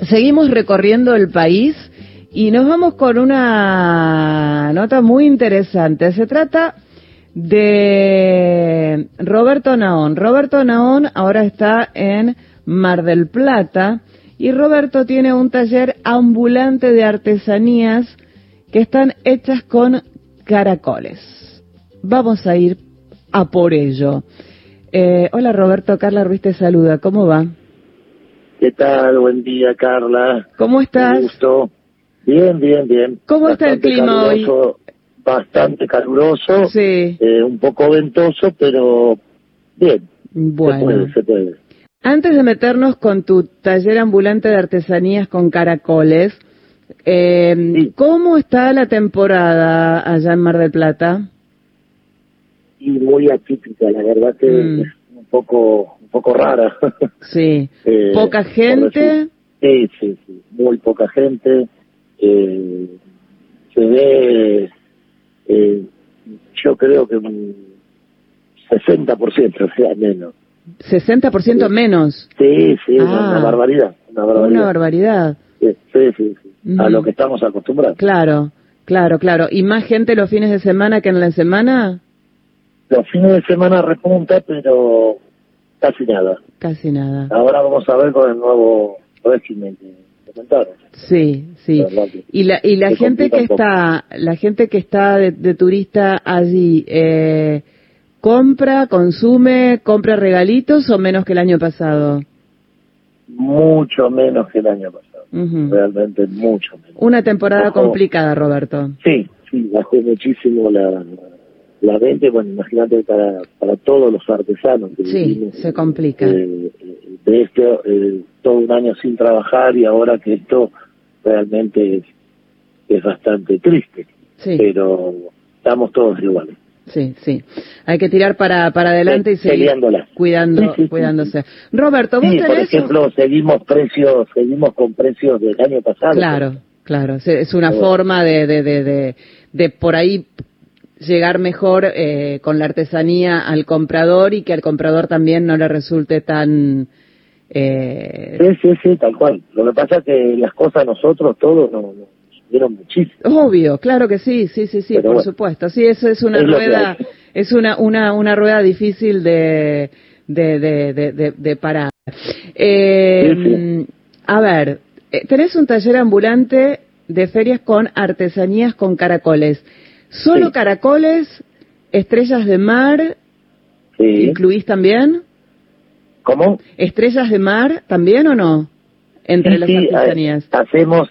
Seguimos recorriendo el país y nos vamos con una nota muy interesante. Se trata de Roberto Naón. Roberto Naón ahora está en Mar del Plata y Roberto tiene un taller ambulante de artesanías que están hechas con caracoles. Vamos a ir a por ello. Hola Roberto, Carla Ruiz te saluda. ¿Cómo va? ¿Qué tal? Buen día, Carla. ¿Cómo estás? Un gusto. Bien, bien, bien. ¿Cómo está el clima hoy? Bastante caluroso, sí. Un poco ventoso, pero bien. Bueno. Se puede. Antes de meternos con tu taller ambulante de artesanías con caracoles, Sí. ¿cómo está la temporada allá en Mar del Plata? Y muy atípica, la verdad que es un poco rara. Sí. ¿Poca gente? Sí, muy poca gente. Se ve, yo creo que un 60%, o sea, menos. ¿60% menos? Sí, una barbaridad. Una barbaridad. Sí. A lo que estamos acostumbrados. Claro. ¿Y más gente los fines de semana que en la semana? Los fines de semana repunta, pero casi nada. Casi nada. Ahora vamos a ver con el nuevo régimen que comentaron. Sí. Y la gente que está de turista allí, consume, compra regalitos o menos que el año pasado? Mucho menos que el año pasado. Realmente mucho menos. Una temporada complicada, Roberto. Sí, bajó muchísimo la venta. Bueno, imagínate para todos los artesanos que vivimos, se complica. De esto, todo un año sin trabajar, y ahora que esto realmente es bastante triste. Sí. Pero estamos todos iguales. Sí. Hay que tirar para adelante y seguir cuidándose. Roberto, ¿vos tenés? Por ejemplo, seguimos con precios del año pasado. Claro. Es una forma de por ahí llegar mejor con la artesanía al comprador y que al comprador también no le resulte tan... Sí, tal cual. Lo que pasa es que las cosas nosotros todos nos dieron muchísimo. Obvio, claro que sí, pero por supuesto. Sí, eso es una rueda, es una rueda difícil de parar. A ver, tenés un taller ambulante de ferias con artesanías con caracoles. ¿Solo caracoles, estrellas de mar, incluís también? ¿Cómo? ¿Estrellas de mar también o no? Entre las artesanías. Hacemos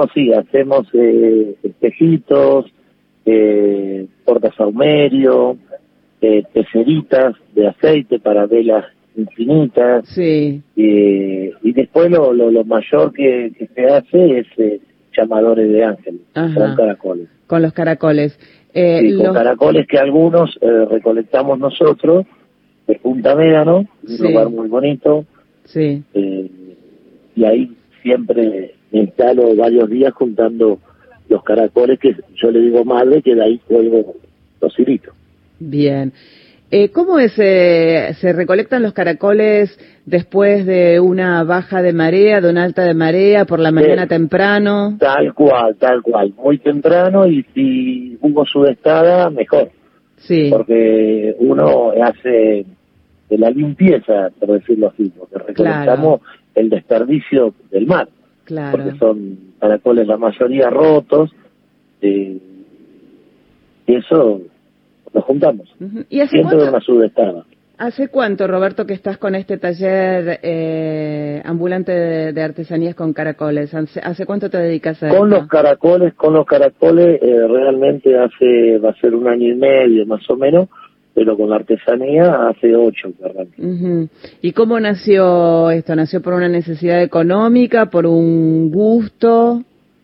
espejitos, portasaumerio, peceritas de aceite para velas infinitas. Sí. Y después lo mayor que se hace es llamadores de ángeles, con caracoles. Con los caracoles. Con caracoles que algunos recolectamos nosotros de Punta Médano, un lugar muy bonito. Sí. Y ahí siempre me instalo varios días juntando los caracoles, que yo le digo madre, que de ahí cuelgo los hilitos. Bien. ¿Cómo se recolectan los caracoles después de una baja de marea, de una alta de marea, por la mañana temprano? Tal cual, muy temprano, y si hubo sudestada, mejor. Sí. Porque uno hace de la limpieza, por decirlo así, porque recolectamos el desperdicio del mar. Claro. Porque son caracoles la mayoría rotos, y eso lo juntamos. ¿Y siempre de una sudestada. ¿Hace cuánto, Roberto, que estás con este taller ambulante de artesanías con caracoles? ¿Hace cuánto te dedicas a esto? Con los caracoles, realmente va a ser 1 año y medio más o menos, pero con la artesanía hace 8 que arranqué. ¿Y cómo nació esto? ¿Nació por una necesidad económica, por un gusto?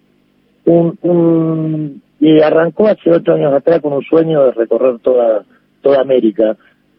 Y arrancó hace 8 años atrás con un sueño de recorrer toda América.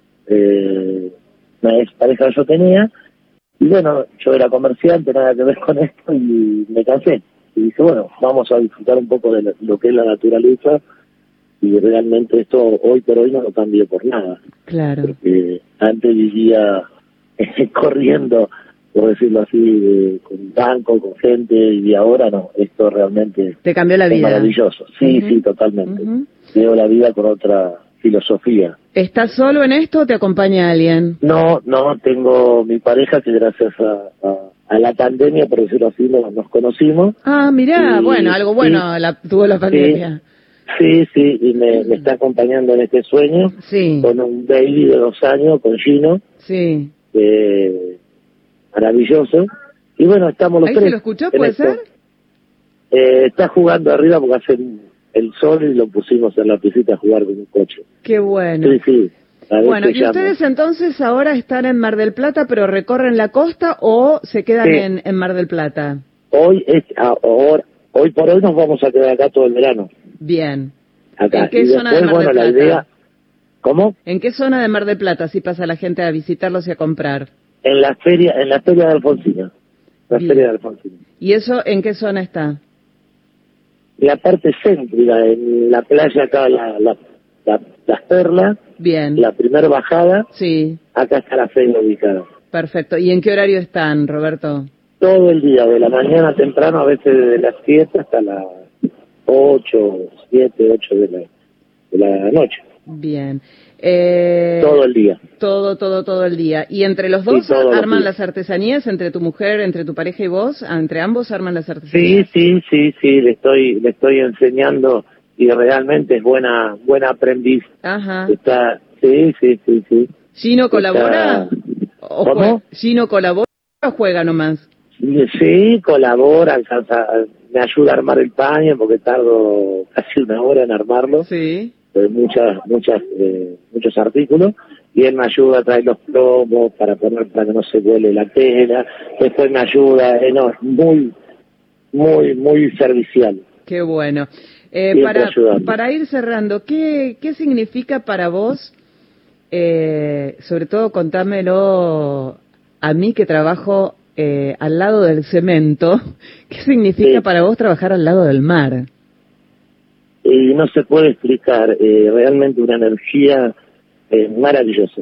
Una ex pareja que yo tenía, y bueno, yo era comerciante, nada que ver con esto, y me cansé. Y dije, bueno, vamos a disfrutar un poco de lo que es la naturaleza, y realmente esto hoy por hoy no lo cambio por nada. Claro. Porque antes vivía corriendo por decirlo así, con banco, con gente, y ahora no, esto realmente te cambió la es vida. maravilloso. Sí, sí, totalmente. Veo la vida con otra filosofía. ¿Estás solo en esto o te acompaña alguien? No, tengo mi pareja que gracias a la pandemia, por decirlo así, nos conocimos. Ah, mirá, bueno, algo bueno tuvo la pandemia. Sí, y me está acompañando en este sueño, con un baby de 2 años, con Gino, maravilloso, y bueno, estamos los tres. ¿Ahí se lo escuchó, puede ser? Está jugando arriba porque hace el sol y lo pusimos en la piscina a jugar con un coche. Qué bueno. Sí. Bueno, ¿y ustedes entonces ahora están en Mar del Plata, pero recorren la costa o se quedan en Mar del Plata? Hoy por hoy nos vamos a quedar acá todo el verano. Bien. Acá. ¿En qué zona de Mar del Plata? La idea... ¿Cómo? ¿En qué zona de Mar del Plata si pasa la gente a visitarlos y a comprar? En la feria de Alfonsina. Feria de Alfonsina. ¿Y eso en qué zona está? La parte céntrica, en la playa acá, las Perlas. Bien. La primera bajada. Sí. Acá está la feria ubicada. Perfecto. ¿Y en qué horario están, Roberto? Todo el día, de la mañana temprano, a veces de las 7 hasta las 7, 8 de la noche. Bien. Todo el día. Todo el día. ¿Y entre los dos arman las artesanías? ¿Entre tu mujer, entre tu pareja y vos? ¿Entre ambos arman las artesanías? Sí, le estoy enseñando y realmente es buena aprendiz. Ajá. Sí. ¿Gino colabora? ¿Cómo? ¿Gino colabora o juega nomás? Sí, colabora, me ayuda a armar el paño porque tardo casi 1 hora en armarlo. Sí. Muchos artículos, y él me ayuda a traer los plomos para que no se vuele la tela. Después me ayuda, muy servicial. Qué bueno. Para ir cerrando, ¿qué significa para vos, sobre todo contámelo a mí que trabajo al lado del cemento, qué significa para vos trabajar al lado del mar? Y no se puede explicar, realmente una energía maravillosa.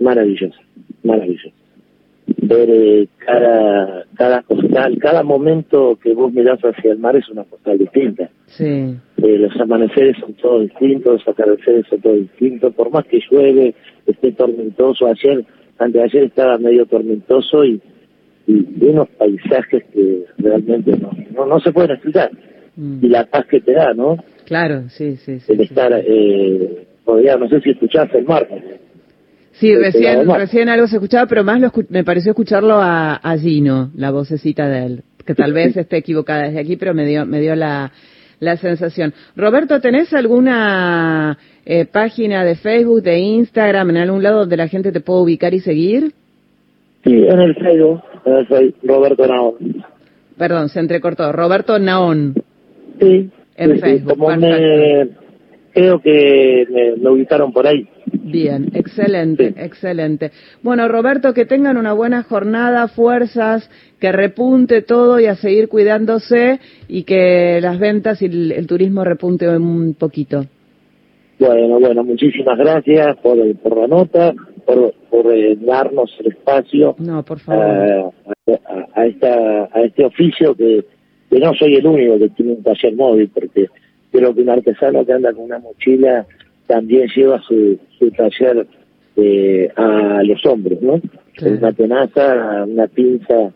Ver cada postal, cada momento que vos mirás hacia el mar es una postal distinta. Sí. Los amaneceres son todos distintos, los atardeceres son todos distintos, por más que llueve, esté tormentoso. Anteayer estaba medio tormentoso y unos paisajes que realmente no se pueden explicar. Y la paz que te da, ¿no? Claro, sí. El estar rodeado, no sé si escuchaste el mar. Sí, recién algo se escuchaba, pero más me pareció escucharlo a Gino, la vocecita de él, que tal vez esté equivocada desde aquí, pero me dio la sensación. Roberto, ¿tenés alguna página de Facebook, de Instagram, en algún lado donde la gente te pueda ubicar y seguir? Sí, en el Facebook, Roberto Naón. Perdón, se entrecortó. Roberto Naón. Sí. En Facebook. Creo que me ubicaron por ahí. Bien, excelente. Bueno, Roberto, que tengan una buena jornada, fuerzas, que repunte todo y a seguir cuidándose y que las ventas y el turismo repunte un poquito. Bueno, muchísimas gracias por la nota, por darnos el espacio. No, por favor. A este oficio que no soy el único que tiene un taller móvil, porque creo que un artesano que anda con una mochila también lleva su taller a los hombres, ¿no? Claro. Una tenaza, una pinza,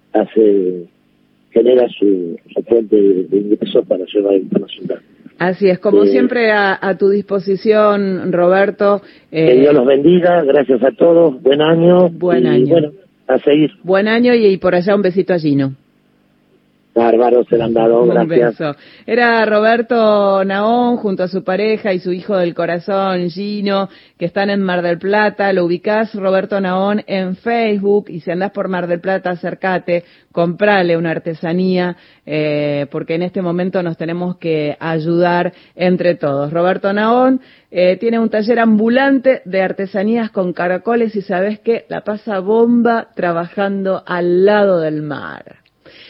genera su fuente de ingresos para llevar internacional. Así es, como siempre a tu disposición, Roberto. Que Dios los bendiga, gracias a todos, buen año. Buen año. Bueno, a seguir. Buen año y por allá un besito a Gino. Bárbaro, se lo han dado, gracias. Un beso. Era Roberto Naón junto a su pareja y su hijo del corazón, Gino, que están en Mar del Plata. Lo ubicás, Roberto Naón, en Facebook, y si andás por Mar del Plata, acércate, comprale una artesanía, porque en este momento nos tenemos que ayudar entre todos. Roberto Naón tiene un taller ambulante de artesanías con caracoles y sabés que la pasa bomba trabajando al lado del mar.